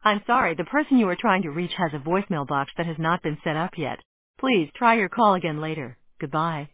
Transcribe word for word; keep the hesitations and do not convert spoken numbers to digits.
I'm sorry, the person you are trying to reach has a voicemail box that has not been set up yet. Please try your call again later. Goodbye.